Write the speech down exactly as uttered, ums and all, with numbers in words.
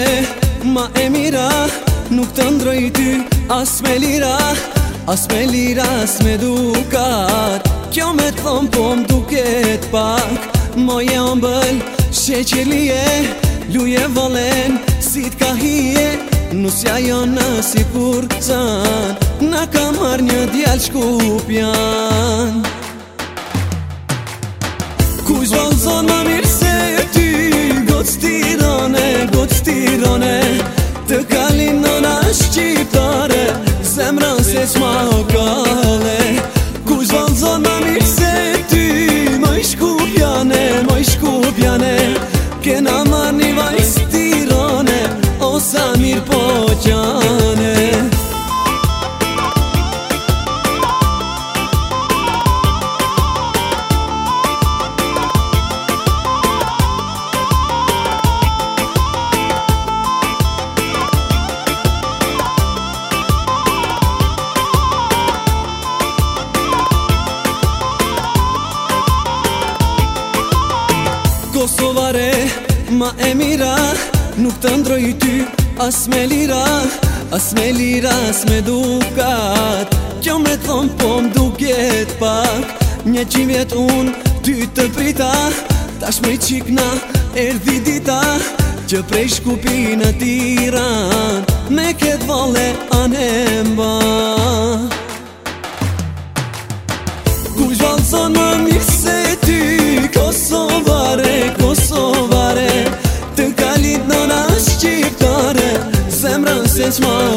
Kosovare, ma e mira, nuk të ndroj ty as me lira, as me lira, as me dukat. Kjo me të thom po m'duket pak, moje ombël, sheqerlije, luje volen, si t'ka hije, nusja jona si kur can, na ka mar një djall shkupjan. Kush vallzon ma mirë se ty, goc Tirane, goc Tirane, të kalin nëna shqiptare, zemrën se s'ma o kale. Kush vallzon ma mirë se ty, moj shkupjane, moj shkupjane, kena mar një vajz Tirane, o sa mirë po qane. Kosovare, ma e mira, nuk të ndroj ty as me lira, as me lira, as me dukat. Kjo me thon po m'duket pak, një qim vjet unë ty të prita, tash me qikna erdi dita, që prej Shkupi në Tiran, me ket vole anemba. Kush vallzon më mirë se ty, Kosovare, Kosovare, të kalit nëna shqiptare, zemrën se s'ma